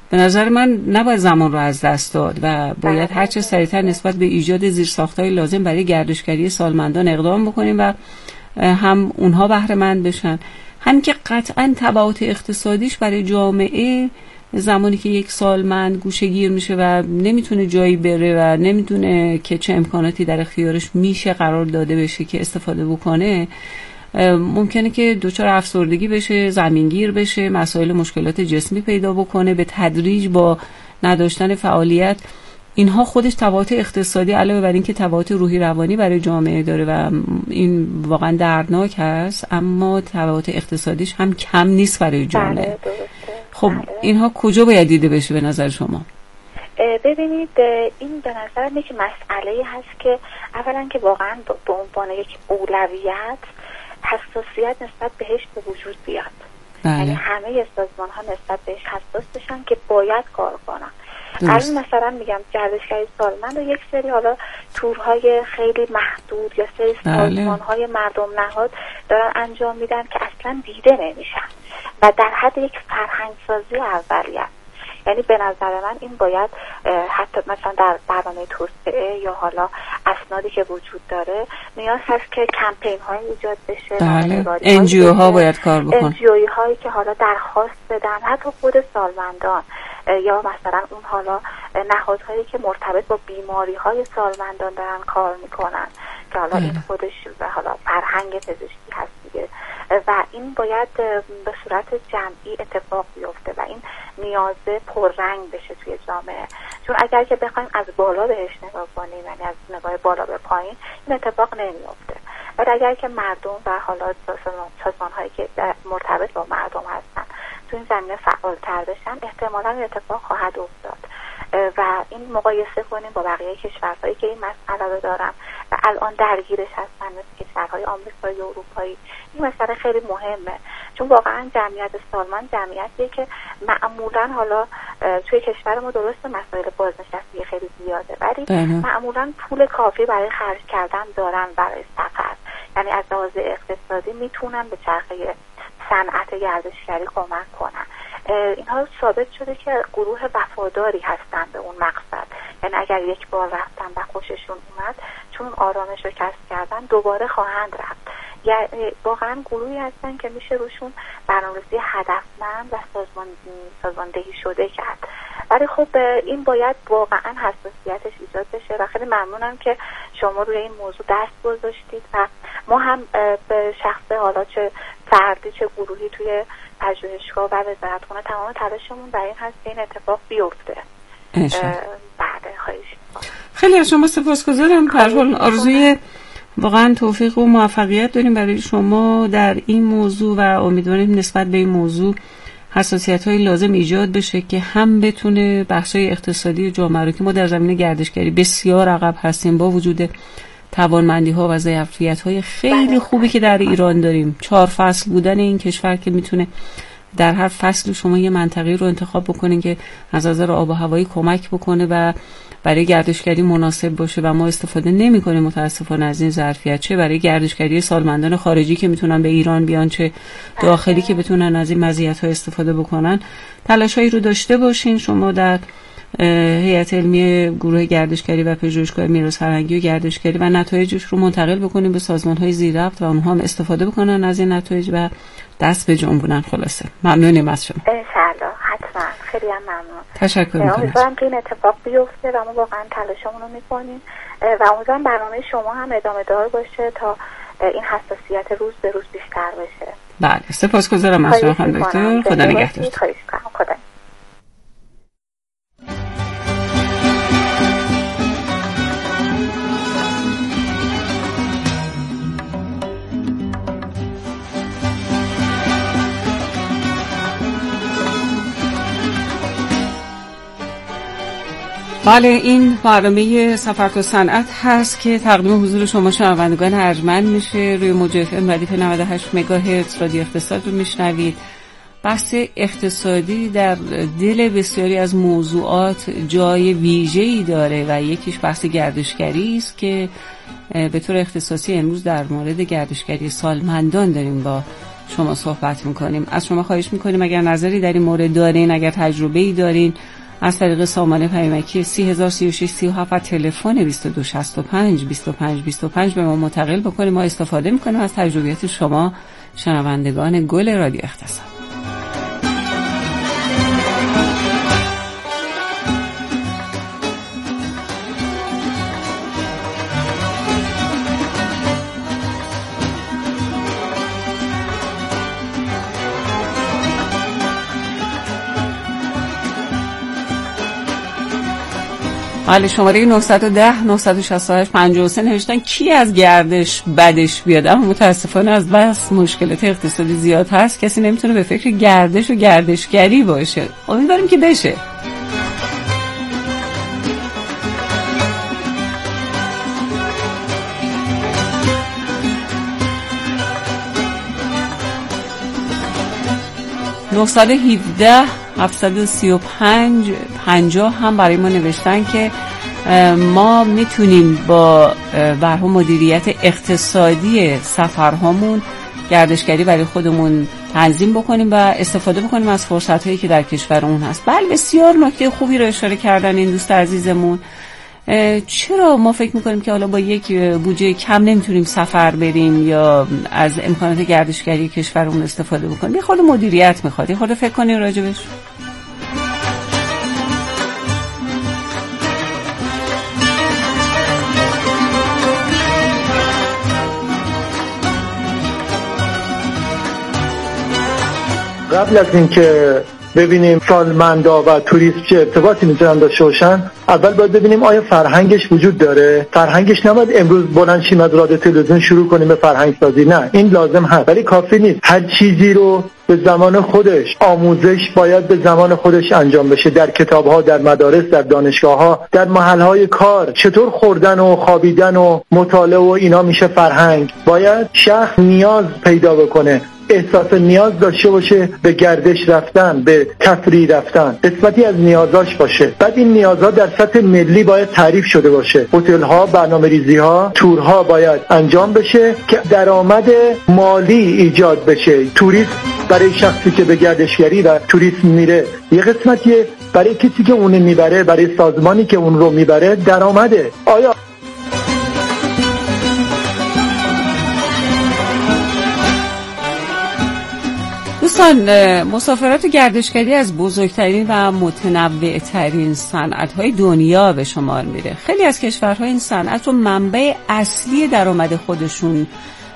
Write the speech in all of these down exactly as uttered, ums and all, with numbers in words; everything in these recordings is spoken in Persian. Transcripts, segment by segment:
به نظر من نباید زمان رو از دست داد و باید هر چه سریعتر نسبت به ایجاد زیرساخت‌های لازم برای گردشگری سالمندان اقدام بکنیم و هم اونها بهره مند بشن، هم که قطعاً تبعات اقتصادیش برای جامعه زمانی که یک سالمند گوشه‌گیر میشه و نمیتونه جایی بره و نمیتونه که چه امکاناتی در اختیارش میشه قرار داده بشه که استفاده بکنه، ممکنه که دچار افسردگی بشه، زمینگیر بشه، مسائل مشکلات جسمی پیدا بکنه، به تدریج با نداشتن فعالیت. اینها خودش تبعات اقتصادی علاوه بر این که تبعات روحی روانی برای جامعه داره و این واقعا دردناک هست، اما تبعات اقتصادیش هم کم نیست برای جامعه. خب اینها کجا باید دیده بشه به نظر شما؟ ببینید این به نظر میاد که مسئله هست که اولا که واقعا به عنوان یک اولویت حساسیت نسبت بهش به وجود بیاد. بله. یعنی همه سازمان ها نسبت بهش حساس بشن که باید کار کنن. الان مثلا میگم گردشگری سالمند و یک سری حالا تورهای خیلی محدود یا سری سازمان های مردم نهاد دارن انجام میدن که اصلا دیده نمیشن و در حد یک فرهنگ سازی اولیه. یعنی به نظر من این باید حتی مثلا در برنامه توسعه یا حالا اسنادی که وجود داره نیاز هست که کمپین های ایجاد بشه. بله. ان جی او ها باید کار بکنن. ان جی او هایی که حالا درخواست بدن، حتی خود سالمندان یا مثلا اون حالا نهادهایی که مرتبط با بیماری های سالمندان دارن کار میکنن که حالا این خودش حالا فرهنگ پزشکی هست دیگه و این باید به صورت جمعی اتفاق بیفته و این نیازه پررنگ بشه توی جامعه. چون اگر که بخوایم از بالا بهش نگاه کنیم، یعنی از نگاه بالا به پایین، این اتفاق نمیفته. ولی اگر که مردم و حالا سازمان‌هایی که مرتبط با مردم هستن تو این زمینه فعال‌تر بشن، احتمالاً این اتفاق خواهد افتاد و این مقایسه کنیم با بقیه کشورهایی که این مسئله رو دارن و الان درگیرش هستن، مثل کشورهای آمریکایی و اروپایی. این مسئله خیلی مهمه چون واقعا جمعیت سالمند جمعیتیه که معمولا حالا توی کشور ما درست مسائل بازنشستگی خیلی زیاده ولی بله. معمولا پول کافی برای خرج کردن دارن برای سفر، یعنی از لحاظ اقتصادی میتونن به چرخه صنعت گردشگری کمک کنن. اینها ثابت شده که گروه وفاداری هستن به اون مقصد، یعنی اگر یک بار رفتن و خوششون اومد چون آرامش رو کسب کردن دوباره خواهند رفت. یعنی واقعا گروهی هستن که میشه روشون برنامه‌ریزی هدفمند و سازمان سازماندهی شده کرد. ولی خب این باید واقعا حساسیتش ایجاد بشه و خیلی ممنونم که شما روی این موضوع دست گذاشتید و ما هم به شخص حالا چه فردی چه گروهی توی پژوهشگاه و وزارتخونه تمام تلاشمون برای این هست که این اتفاق بیفته. بله خواهش. خیلی از شما سپاسگزارم. به هر حال آرزوی واقعا توفیق و موفقیت داریم برای شما در این موضوع و امیدواریم نسبت به این موضوع حساسیت‌های لازم ایجاد بشه که هم بتونه بخشای اقتصادی جامعه رو که ما در زمینه گردشگری بسیار عقب هستیم با وجود توانمندی‌ها و ظرفیت‌های خیلی خوبی که در ایران داریم، چهار فصل بودن این کشور که میتونه در هر فصل شما یه منطقه رو انتخاب بکنین که از نظر آب و هوایی کمک بکنه و برای گردشگری مناسب باشه و ما استفاده نمی‌کنیم متاسفانه از این ظرفیت، چه برای گردشگری سالمندان خارجی که میتونن به ایران بیان چه داخلی که بتونن از این مزیت‌ها استفاده بکنن. تلاشایی رو داشته باشین شما در هیئت علمی گروه گردشگری و پژوهشگاه میراث فرهنگی و گردشگری و نتایجش رو منتقل بکنیم به سازمان‌های زیرربط و اونها هم استفاده بکنن از این نتایج و دست به جنبونن. خلاصه ممنونیم از شما. ان شاءالله حتما. خیلی هم ممنون. تشکر می‌کنم. امیدوارم که این اتفاق بیفته و ما واقعا تلاشمون رو می‌کنیم و امیدوارم برنامه شما هم ادامه دار باشه تا این حساسیت روز به روز بیشتر بشه. بله سپاسگزارم از شما خانم دکتر. خدا نگهدار. خواهش می‌کنم. خدا بله این برنامه سفر تا صنعت هست که تقدیم حضور شما شنوندگان ارجمند میشه. روی موج اف ام ردیف نود و هشت مگاهرتز رادیو اقتصاد رو میشنوید. بحث اقتصادی در دل بسیاری از موضوعات جای ویژه‌ای داره و یکیش بحث گردشگری است که به طور اختصاصی امروز در مورد گردشگری سالمندان داریم با شما صحبت میکنیم. از شما خواهش میکنیم اگر نظری در این مورد دارین، اگر تجربه‌ای دارین، از طریق سامانه پیامکی سی هزار سی و شش سی و هفت تلفن بیست و دو شصت و پنج بیست و پنج بیست و پنج به ما منتقل بکنیم. ما استفاده میکنیم از تجربیات شما شنوندگان گل رادیو اقتصاد. بله، شماره نه یک صفر نه شش هشت پنج سه نوشتن کی از گردش بدش بیاد، اما متاسفانه از بس مشکلات اقتصادی زیاد هست کسی نمیتونه به فکر گردش و گردشگری باشه. امیدواریم که بشه. نه یک هفت هفت سه پنج پنجاه هم برای ما نوشتن که ما میتونیم با برها مدیریت اقتصادی سفرهامون گردشگری برای خودمون تنظیم بکنیم و استفاده بکنیم از فرصت‌هایی که در کشور اون هست. بله، بسیار نکته خوبی رو اشاره کردن این دوست عزیزمون. چرا ما فکر میکنیم که حالا با یک بودجه کم نمیتونیم سفر بریم یا از امکانات گردشگری کشورمون استفاده بکنیم؟ یه خود مدیریت میخواد، یه خود فکر کنیم راجبش. قبل از اینکه ببینیم سالمندا و توریست چه ارتباطی میتونن داشته باشن، اول باید ببینیم آیا فرهنگش وجود داره. فرهنگش نباید امروز بلند شیم از رادیو تلویزیون شروع کنیم به فرهنگ سازی، نه، این لازم هست ولی کافی نیست. هر چیزی رو به زمان خودش، آموزش باید به زمان خودش انجام بشه، در کتاب‌ها، در مدارس، در دانشگاه‌ها، در محل‌های کار. چطور خوردن و خوابیدن و مطالعه و اینا میشه فرهنگ. باید شخص نیاز پیدا بکنه، احساس نیاز داشته باشه به گردش رفتن، به تفریح رفتن، قسمتی از نیازاش باشه. بعد این نیازها در سطح ملی باید تعریف شده باشه. هتل‌ها، برنامه‌ریزی‌ها، تورها باید انجام بشه که درآمد مالی ایجاد بشه. توریست برای شخصی که به گردشگری و توریسم میره یه قسمتیه، برای کسی که اون میبره، برای سازمانی که اون رو میبره درآمده. آیا دوستان، مسافرت و گردشگری از بزرگترین و متنوعترین صنعت‌های دنیا به شمار میره. خیلی از کشورها این صنعت رو منبع اصلی درآمد خودشون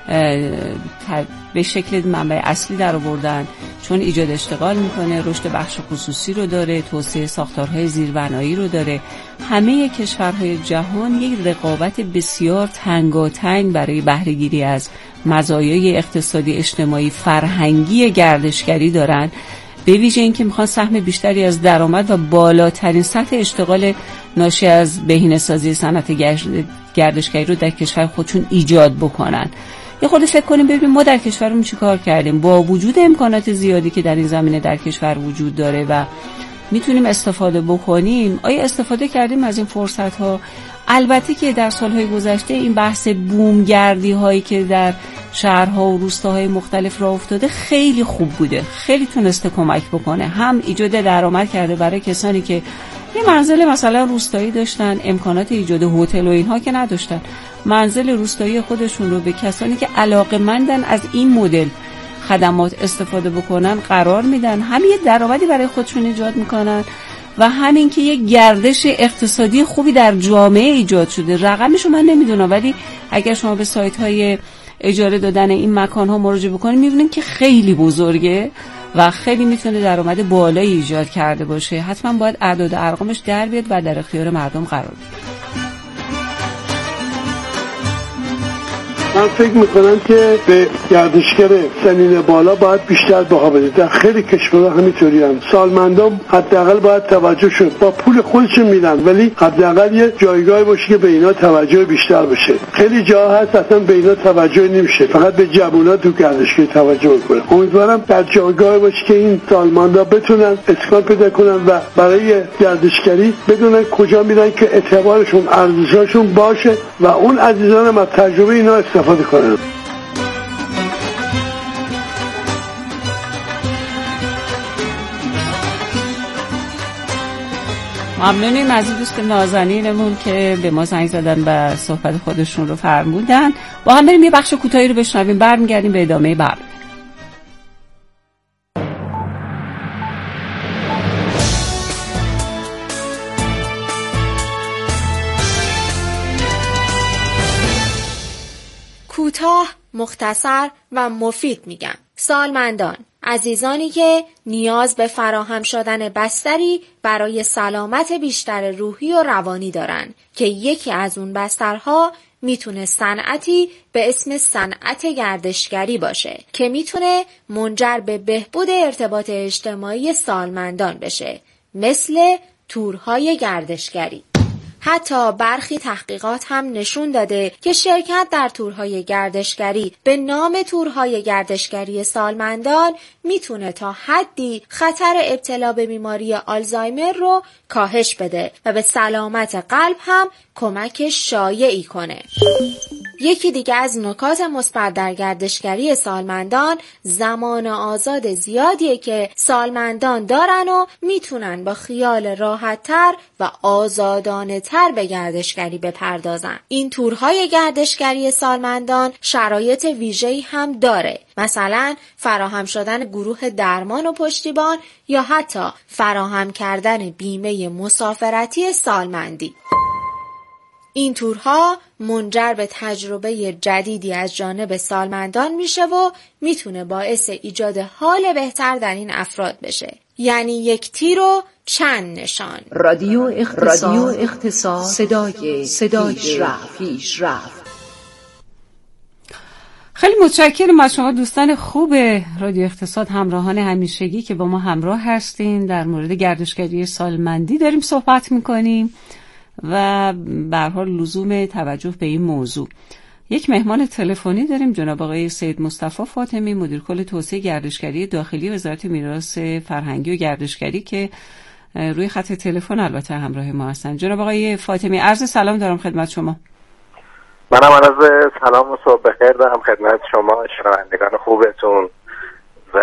به شکل منبع اصلی در آوردن، چون ایجاد اشتغال میکنه، رشد بخش خصوصی رو داره، توسعه ساختارهای زیربنایی رو داره. همه کشورهای جهان یک رقابت بسیار تنگاتنگ برای بهره‌گیری از مزایای اقتصادی، اجتماعی، فرهنگی گردشگری دارن، به ویژه اینکه میخوان سهم بیشتری از درآمد و بالاترین سطح اشتغال ناشی از بهینه‌سازی صنعت گردشگری رو در کشور خودشون ایجاد بکنن. یه خود فکر کنیم ببینیم ما در کشورمون چی کار کردیم با وجود امکانات زیادی که در این زمینه در کشور وجود داره و میتونیم استفاده بکنیم. آیا استفاده کردیم از این فرصت ها؟ البته که در سالهای گذشته این بحث بومگردی هایی که در شهرها و روستاهای مختلف راه افتاده خیلی خوب بوده، خیلی تونسته کمک بکنه، هم ایجاد درآمد کرده برای کسانی که یه منزل مثلا روستایی داشتن، امکانات ایجاد هتل و اینها که نداشتن، منزل روستایی خودشون رو به کسانی که علاقه‌مندن از این مدل خدمات استفاده بکنن قرار میدن، هم یه درآمدی برای خودشون ایجاد میکنن و همین که یه گردش اقتصادی خوبی در جامعه ایجاد شده. رقمشو من نمیدونم ولی اگر شما به سایت های اجاره دادن این مکان ها مراجعه بکنید میبینید که خیلی بزرگه و خیلی میتونه درآمد بالایی ایجاد کرده باشه. حتما باید اعداد و ارقامش در بیاد و در اختیار مردم قرار بده. من فکر میکنم که به گردشگر سنین بالا باید بیشتر بها بده. در خیلی کشورها همینطوری هم سالمندان حداقل باید توجه شد، با پول خودشون میدن ولی حداقل یه جایگاهی باشه که به اینا توجه بیشتر بشه. خیلی جا هست اصلا به اینا توجه نمیشه، فقط به جوونا تو گردشگری توجه میکنن. امیدوارم در جایگاهی باشه که این سالمندا بتونن اسکان پیدا کنن و برای گردشگری بدونن کجا میرن که اعتبارشون، ارزششون باشه و اون عزیزان هم از تجربه اینا استفاده کنن. ممنونیم از این دوست نازنینمون که به ما زنگ زدن و صحبت خودشون رو فرمودن. با هم بریم یه بخش کوتاهی رو بشنویم، برمیگردیم به ادامه برنامه. کوتاه، مختصر و مفید میگم. سالمندان، عزیزانی که نیاز به فراهم شدن بستری برای سلامت بیشتر روحی و روانی دارن که یکی از اون بسترها میتونه صنعتی به اسم صنعت گردشگری باشه که میتونه منجر به بهبود ارتباط اجتماعی سالمندان بشه، مثل تورهای گردشگری. حتی برخی تحقیقات هم نشون داده که شرکت در تورهای گردشگری به نام تورهای گردشگری سالمندان میتونه تا حدی خطر ابتلا به بیماری آلزایمر رو کاهش بده و به سلامت قلب هم کمک شایعی کنه. یکی دیگه از نکات مثبت در گردشگری سالمندان زمان آزاد زیادیه که سالمندان دارن و میتونن با خیال راحت‌تر و آزادانه تر به گردشگری بپردازن. این تورهای گردشگری سالمندان شرایط ویژه‌ای هم داره، مثلا فراهم شدن گروه درمان و پشتیبان یا حتی فراهم کردن بیمه مسافرتی سالمندی. این تورها منجر به تجربه جدیدی از جانب سالمندان میشه و میتونه باعث ایجاد حال بهتر در این افراد بشه. یعنی یک تیر و چند نشان. رادیو اختصاص, رادیو اختصاص صدای صدای پیش رفت. خیلی متشکرم از شما دوستان خوب رادیو اقتصاد، همراهان همیشگی که با ما همراه هستین. در مورد گردشگری سالمندی داریم صحبت میکنیم و به هر حال لزوم توجه به این موضوع. یک مهمان تلفنی داریم، جناب آقای سید مصطفی فاطمی، مدیر کل توسعه گردشگری داخلی وزارت میراث فرهنگی و گردشگری که روی خط تلفن البته همراه ما هستن. جناب آقای فاطمی، عرض سلام دارم خدمت شما. منم عرض سلام و صبح بخیر دارم خدمت شما شنوندگان خوبتون و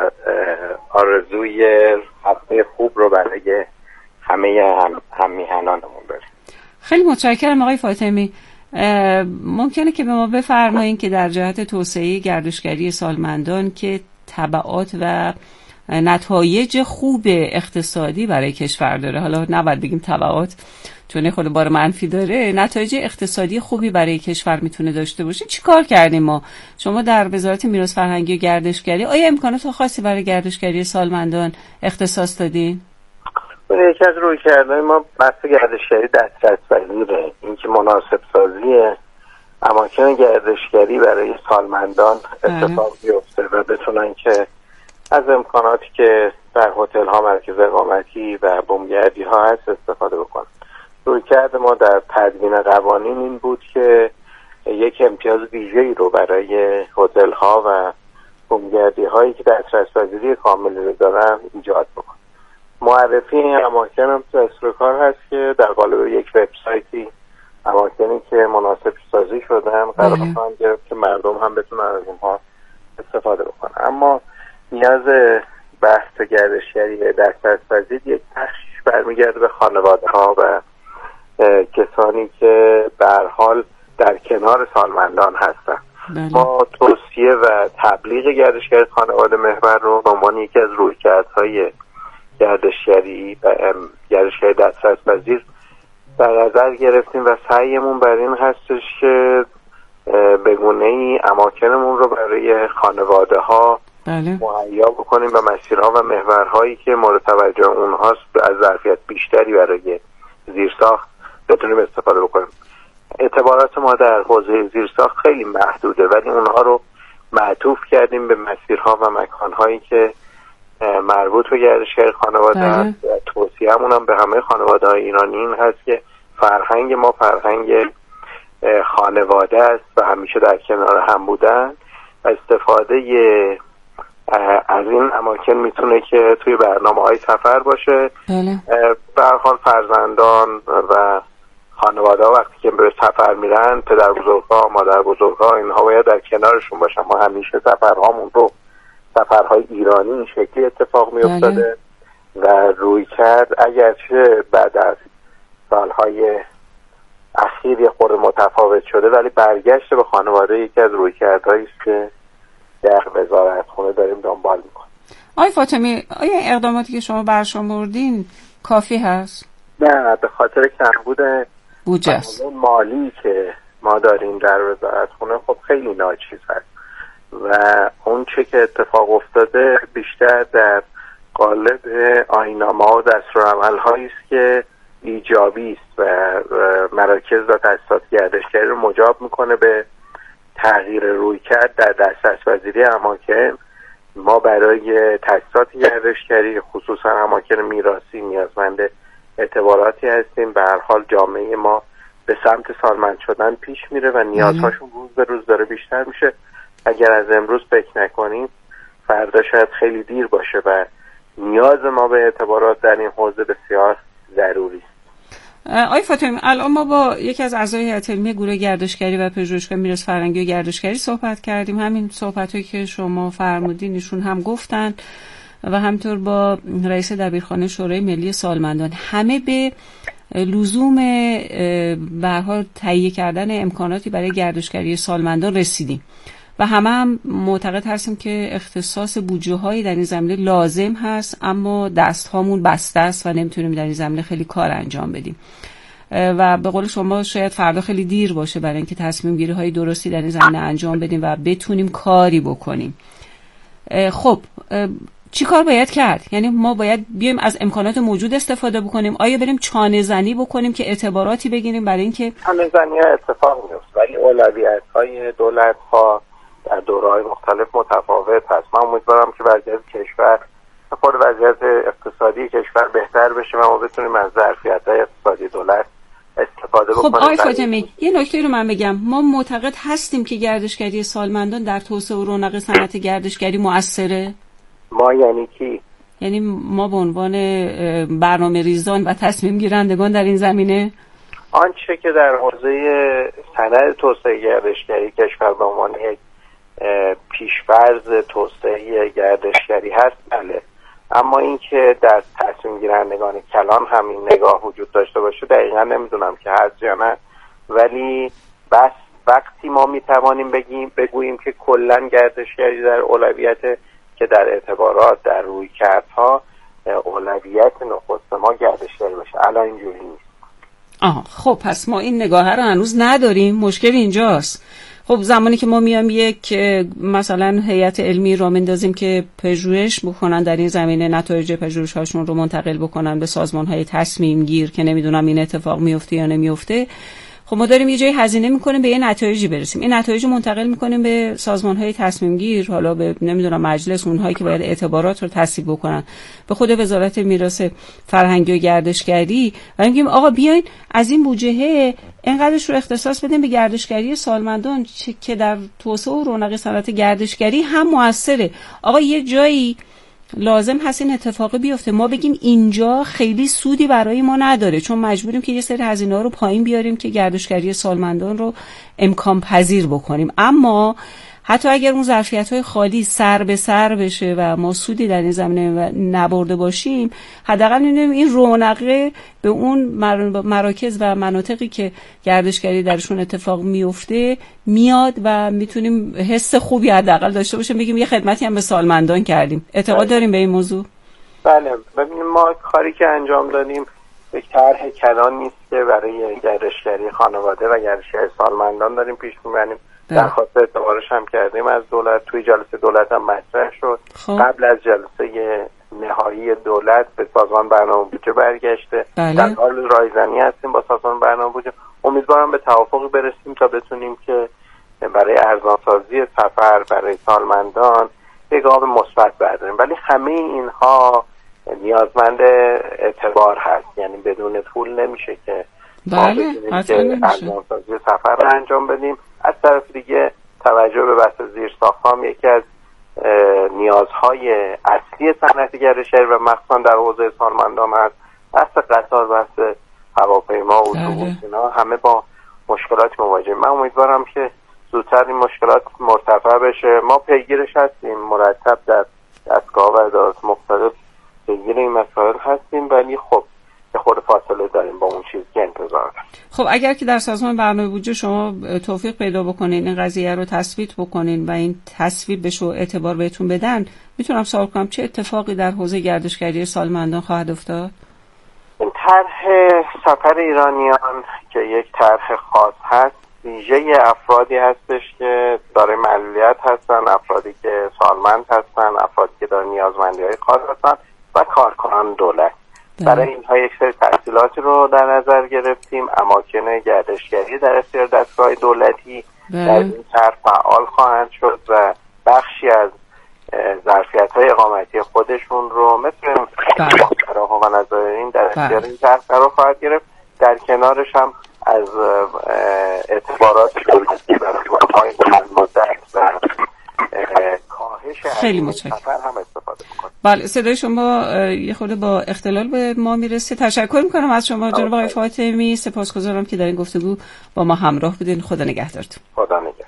آرزوی هفته خوب رو برای همه هم, هم میهنانمون داریم. خیلی متشکرم آقای فاطمی. ممکنه که به ما بفرمایید که در جهت توسعه گردشگری سالمندان که تبعات و نتایج خوب اقتصادی برای کشور داره، حالا نباید بگیم تبعات چون خود بار منفی داره، نتایج اقتصادی خوبی برای کشور میتونه داشته باشه، چی کار کردیم ما؟ شما در وزارت میراث فرهنگی و گردشگری آیا امکانات خاصی برای گردشگری سالمندان اختصاص دادین؟ یکی از رویکردهای ما بحث گردشگری دسترس پذیره، اینکه مناسب سازی اماکن گردشگری برای سالمندان اتفاق بیفته و بتونن که از امکاناتی که در هتل ها، مرکز اقامتی و بومگردی ها هست استفاده بکنن. رویکرد ما در تدوین قوانین این بود که یک امتیاز ویژه‌ای رو برای هتل ها و بومگردی هایی که دسترس پذیری کامل رو دارن ایجاد بکنن. معرفی این اماکن هم دستور کار هست که در قالب یک وبسایتی اماکنی که مناسب سازی شدن قرار خواهند گرفت که مردم هم بتونن از اونها استفاده بکنن. اما نیاز بحث گردشگری دسترس پذیر یک بخشش برمیگرده به خانواده ها و کسانی که به هر حال در کنار سالمندان هستن. بله. ما توصیه و تبلیغ گردشگری خانواده محور رو به عنوان یکی از رویکردهای گردشگری و گردشگری دسترس پذیر در نظر گرفتیم و سعیمون بر این هستش که به گونه‌ای اماکنمون رو برای خانواده ها بله. مهیا بکنیم و مسیرها و محورهایی که مورد توجه اونهاست از ظرفیت بیشتری برای زیرساخت بتونیم استفاده بکنیم. اعتبارات ما در حوزه زیرساخت خیلی محدوده، ولی اونها رو معطوف کردیم به مسیرها و مکانهایی که مربوط به گردشگری خانواده بله. هست. توصیه‌مون هم به همه خانواده‌های ایرانی این هست که فرهنگ ما فرهنگ خانواده است و همیشه در کنار هم بودن و استفاده از این اماکن میتونه که توی برنامه‌های سفر باشه. بله. به هر حال فرزندان و خانواده ها وقتی که به سفر میرن، پدر بزرگ‌ها، مادر بزرگ‌ها، اینها باید در کنارشون باشن. ما همیشه سفرهامون رو سفرهای ایرانی این شکلی اتفاق میافتاده و روی کرد اگرچه بعد از سالهای اخیر یه خورده متفاوت شده، ولی برگشت به خانواده یکی از روی کردهایی است که در وزارتخونه داریم دنبال میکنیم. آقای فاطمی، آیا اقداماتی که شما برشمردین کافی هست؟ نه، به خاطر کمبود بودجه است. مالی که ما داریم در وزارتخونه خب خیلی ناچیز هست و اون چه که اتفاق افتاده بیشتر در قالب آیین‌نامه و دستورالعمل‌هایی است که ایجابی است و مراکز و تأسیسات گردشگری رو مجاب میکنه به تغییر رویکرد در دسترس‌پذیری اماکن. ما برای تأسیسات گردشگری خصوصا اماکن میراثی نیازمند اعتباراتی هستیم. به هر حال جامعه ما به سمت سالمند شدن پیش میره و نیازهاشون روز به روز داره بیشتر میشه. اگر از امروز فکر نکنیم فردا شاید خیلی دیر باشه و نیاز ما به اعتبارات در این حوزه بسیار ضروری است. آقای فاطمی، الان ما با یکی از اعضای هیئت علمی گروه گردشگری و پژوهشگاه میراث فرهنگی و گردشگری صحبت کردیم. همین صحبتایی که شما فرمودین ایشون هم گفتن و همطور با رئیس دبیرخانه شورای ملی سالمندان. همه به لزوم به هر حال تهیه کردن امکاناتی برای گردشگری سالمندان رسیدیم و همه هم معتقد هستیم که اختصاص بودجه‌هایی در این زمینه لازم هست، اما دست‌هامون بسته است و نمیتونیم در این زمینه خیلی کار انجام بدیم و به قول شما شاید فردا خیلی دیر باشه برای اینکه تصمیم گیری های درستی در این زمینه انجام بدیم و بتونیم کاری بکنیم. خب چی کار باید کرد؟ یعنی ما باید بیایم از امکانات موجود استفاده بکنیم؟ آیا بریم چانه زنی بکنیم که اعتباراتی بگیریم برای اینکه چانه زنی اتفاق میفته، ولی اولویت‌های دولت‌ها در دوره‌های مختلف متفاوت هست. من امیدوارم که وضعیت کشور خود وضعیت اقتصادی کشور بهتر بشه و ما بتونیم از ظرفیت‌های اقتصادی دولت استفاده بکنیم. خب آقای فاطمی، یه نکته رو من بگم. ما معتقد هستیم که گردشگری سالمندان در توسعه و رونق صنعت گردشگری مؤثره؟ ما یعنی کی؟ یعنی ما به عنوان برنامه ریزان و تصمیم گیرندگان در این زمینه؟ آنچه که در حوزه صنعت توسعه گردشگری کشور به عنوان یک پیش‌فرض توسعه گردشگری هست بله، اما اینکه در تصمیم گیرندگان کلان هم این نگاه وجود داشته باشه دقیقا نمیدونم که هست یا نه، ولی بس وقتی ما میتوانیم بگیم بگوییم که کلا گردشگری در اولویت که در اعتبارات در رویکردها اولویت نخست ما گردشگری باشه. الان اینجوری نیست. آها خب پس ما این نگاه رو هنوز نداریم. مشکل اینجاست. خب زمانی که ما میام یک مثلا هیئت علمی را مندازیم که پژوهش بکنن در این زمینه، نتایج پژوهش هاشون رو منتقل بکنن به سازمان های تصمیم گیر که نمیدونم این اتفاق میفته یا نمیفته، خب ما داریم یه جایی هزینه میکنیم به یه نتایجی برسیم. این نتایج رو منتقل میکنیم به سازمان های تصمیم گیر، حالا به نمیدونم مجلس، اونهایی که باید اعتبارات رو تصویب بکنن، به خود وزارت میراث فرهنگی و گردشگری و میگیم آقا بیاین از این بودجه اینقدرش رو اختصاص بدیم به گردشگری سالمندان که در توسعه و رونق صنعت گردشگری هم موثره. آقا یه جایی لازم هست این اتفاق بیفته. ما بگیم اینجا خیلی سودی برای ما نداره چون مجبوریم که یه سری هزینه‌ها رو پایین بیاریم که گردشگری سالمندان رو امکان پذیر بکنیم، اما حتی اگر اون ظرفیت‌های خالی سر به سر بشه و ما سودی در این زمینه نبرده باشیم، حداقل می‌بینیم این رونقه به اون مراکز و مناطقی که گردشگری درشون اتفاق میفته میاد و میتونیم حس خوبی حداقل داشته باشیم، بگیم یه خدمتی هم به سالمندان کردیم. اعتقاد بله. داریم به این موضوع؟ بله، ببینیم ما کاری که انجام دادیم یک طرح کلان نیست که برای گردشگری خانواده و گردشگری سالمندان داریم پیش می‌بریم. درخواست اعتبارش هم کردیم از دولت، توی جلسه دولت هم مطرح شد. خب. قبل از جلسه نهایی دولت به سازمان برنامه بودجه برگشته. بله. در حال رایزنی هستیم با سازمان برنامه بودجه. امیدوارم به توافقی برسیم تا بتونیم که برای ارزانسازی سفر برای سالمندان یک آب مثبت برداریم، ولی همه اینها نیازمند اعتبار هست، یعنی بدون پول نمیشه که بله ارزانسازی سفر رو انجام بدیم. از طرف دیگه توجه به بحث زیرساخت‌ها هم یکی از نیازهای اصلی صنعت گردشگری و مخصوصا در حوزه سالمندان هست. بحث قطار، بحث هواپیما، اتوبوس، اینا همه با مشکلات مواجهیم. من امیدوارم که زودتر این مشکلات مرتفع بشه. ما پیگیرش هستیم، مرتب در دستگاه و ادارات مختلف پیگیر این مسائل هستیم، ولی خب به خود فاصله داریم با اون چیزی که انتظار داریم. خب اگر که در سازمان برنامه بودجه شما توفیق پیدا بکنین این قضیه رو تثبیت بکنین و این تصویب بشه و اعتبار بهتون بدن، میتونم سوال کنم چه اتفاقی در حوزه گردشگری سالمندان خواهد افتاد؟ این طرح سفر ایرانیان که یک طرح خاص هست، ویژه افرادی هستش که داره معلولیت هستن، افرادی که سالمند هستن، افرادی که داره نیازمندی‌های خاص هستن و کارکنان دولت. برای اینها یک سری تحصیلاتی رو در نظر گرفتیم. اماکن گردشگری در اختیار دستگاه دولتی در این طرح فعال خواهند شد و بخشی از ظرفیت‌های اقامتی خودشون رو مثل فراغ و نظارین در اختیار این طرح قرار خواهد گرفت. در کنارش هم از اعتبارات دولتی برای های بلند مدت و کاهش خیلی متشکرم هم استفاده می‌کنیم. بله، صدای شما یه خورده با اختلال به ما میرسه. تشکر میکنم از شما جناب آقای فاطمی، سپاسگزارم که در این گفتگو با ما همراه بودین. خدا نگهدارتون. خدا نگهدار.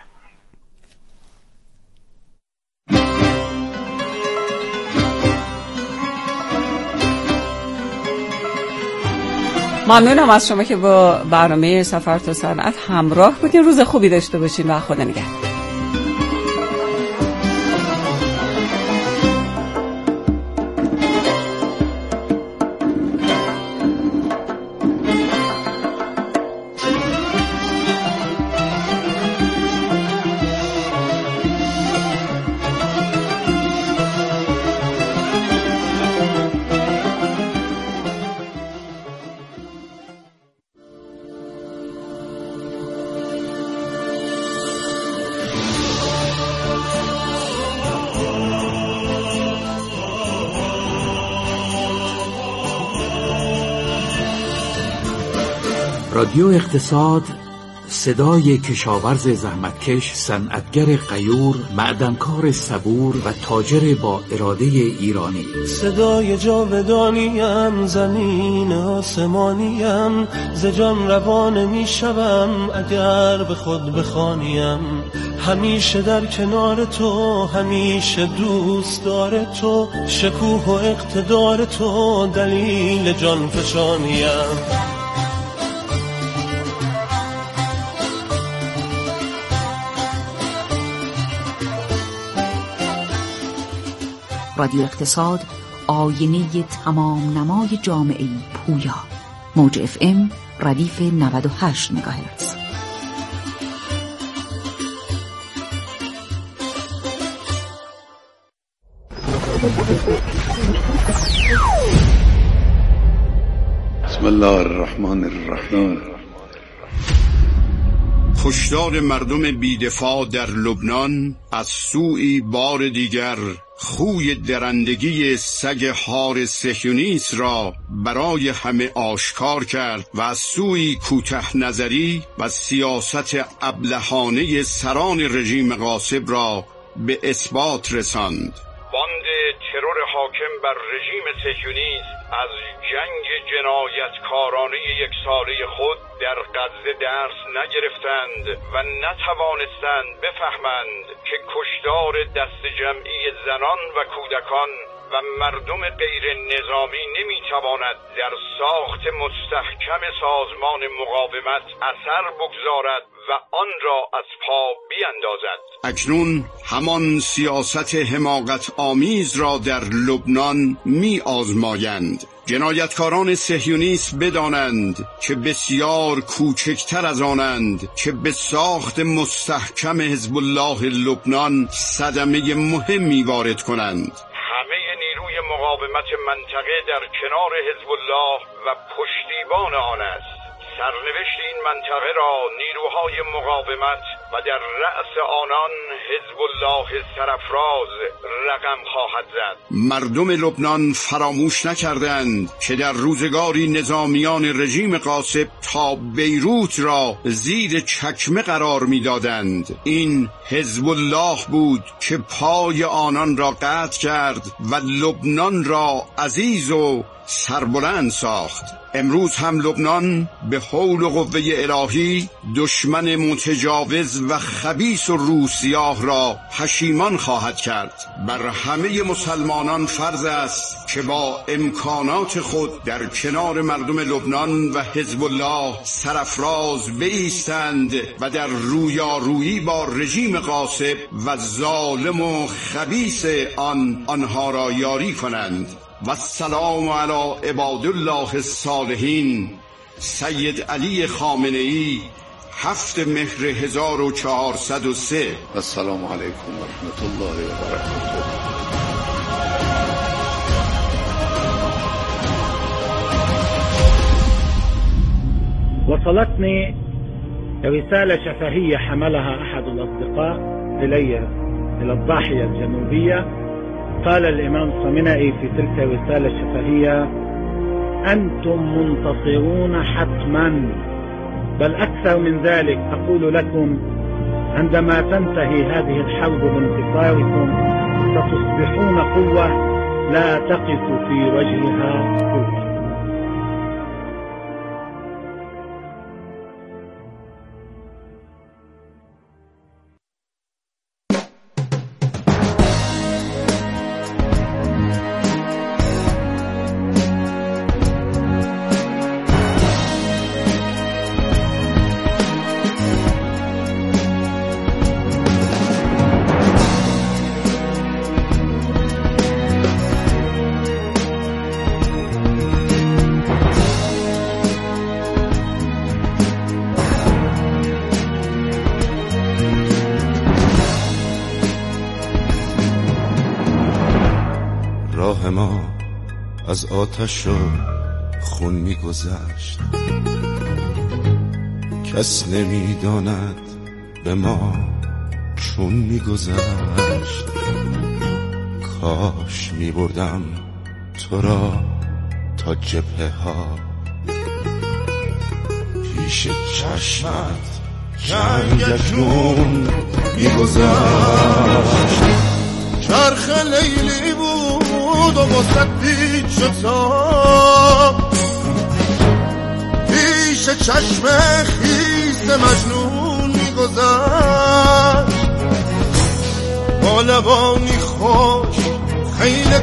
ممنونم از شما که با برنامه سفر تا صنعت همراه بودین. روز خوبی داشته باشین و خدا نگهدار. رادیو اقتصاد، صدای کشاورز زحمتکش، صنعتگر غیور، معدنکار صبور و تاجر با اراده ایرانی. صدای جاودانیم، زمین آسمانیم، ز جان روان می شوم اگر به خود بخوانیم. همیشه در کنار تو، همیشه دوست دار تو، شکوه و اقتدار تو دلیل جان فشانیم. رادیو اقتصاد، آینه تمام نمای جامعه پویا. موج اف ام ردیف نود و هشت مگاهرتز. بسم الله الرحمن الرحیم. کشتار مردم بی‌دفاع در لبنان از سوی بار دیگر خوی درندگی سگ هار صهیونیست را برای همه آشکار کرد و از سوی کوته نظری و سیاست ابلهانه سران رژیم غاصب را به اثبات رساند. باند ترور حاکم بر رژیم صهیونیست از جنگ جنایتکارانه یک ساله خود در غزه درس نگرفتند و نتوانستند بفهمند که کشتار دست جمعی زنان و کودکان و مردم غیر نظامی نمیتواند در ساخت مستحکم سازمان مقاومت اثر بگذارد و آن را از پا بیندازد. اکنون همان سیاست حماقت آمیز را در لبنان می آزمایند. جنایتکاران صهیونیست بدانند که بسیار کوچکتر از آنند که به ساخت مستحکم حزب الله لبنان صدمه مهمی وارد کنند. همه نیروی مقاومت منطقه در کنار حزب الله و پشتیبان آن است. سرنوشت این منطقه را نیروهای مقاومت و در رأس آنان حزب الله سرافراز رقم خواهد زد. مردم لبنان فراموش نکردند که در روزگاری نظامیان رژیم غاصب تا بیروت را زیر چکمه قرار می‌دادند. این حزب الله بود که پای آنان را قطع کرد و لبنان را عزیز و سربلند ساخت. امروز هم لبنان به حول و قوه الهی دشمن متجاوز و خبیث و روسیاه را پشیمان خواهد کرد. بر همه مسلمانان فرض است که با امکانات خود در کنار مردم لبنان و حزب الله سرافراز بایستند و در رویارویی با رژیم غاصب و ظالم و خبیث آن آنها را یاری کنند. و السلام علی عباد الله الصالحین. سید علی خامنه‌ای، هفت مهر هزار و چهارصد و سه. السلام علیکم و رحمت الله و برکاته. وصلتني رسالة شفهية حملها أحد الأصدقاء إلي إلى الضاحية الجنوبية. قال الإمام خامنئي في تلك الرسالة الشفهية: أنتم منتصرون حتما، بل أكثر من ذلك أقول لكم عندما تنتهي هذه الحرب بانتصاركم ستصبحون قوة لا تقف في وجهها قوة. راه ما از آتش و خون می گذشت، کس نمی داند به ما چون می گذشت. کاش می بردم تو را تا جبهه ها، پیش چشمت جنگ اکنون می گذشت. چرخ لیلی بود و مصدید شد تا پیش چشم خیز مجنون میگذشت. با لبانی خوش خیل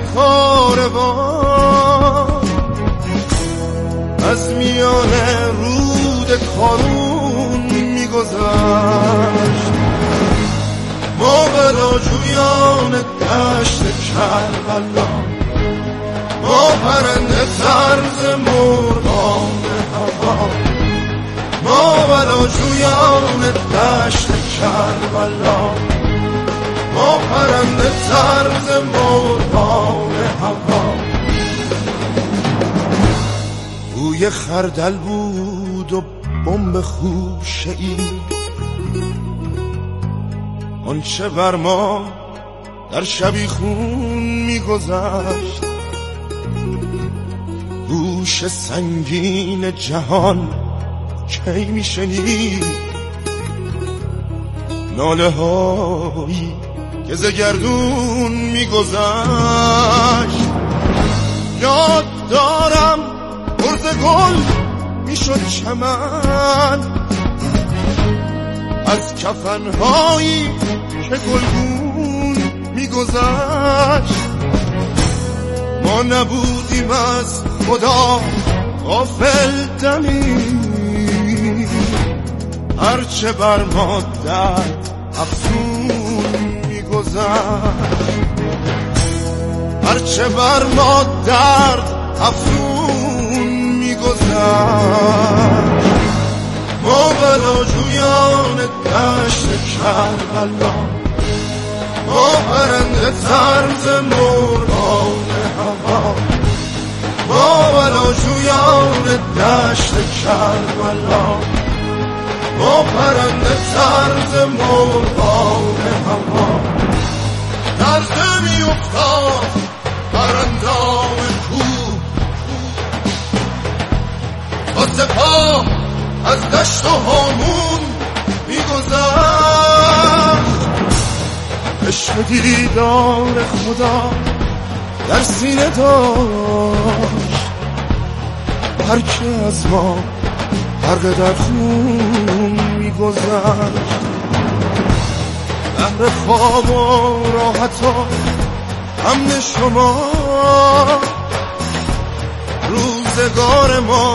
کاروان از میان رود کارون میگذشت. ما بلاجویان دشت کربلا، ما پرنده طرز مرغان هوا، ما بلاجویان دشت کربلا، ما پرنده طرز مرغان هوا. بوی خردل بود و بمب خوشه ای، آنچه بر ما در شبیخون میگذشت. گوش سنگین جهان کی میشنید ناله هایی که ز گردون میگذشت. یاد دارم عرض گل میشد چمن از کفنهایی که گلگون میگذشت. ما نبودیم از خدا غافل دمی، هرچه بر ما در افسون میگذشت، هرچه بر ما در افسون میگذشت. ما بلاجویان دشت کربلا، ما پرنده طرز مرغان هوا، ما بلاجویان دشت کربلا، ما پرنده طرز مرغان هوا. در زمی افتاد پرندام کوه با سپاه از دشت و هامون میگذشت. عشق دیدار خدا در سینه داشت، هرچه از ما غرق در خون میگذشت. بهر خواب و راحت و امن شما روزگار ما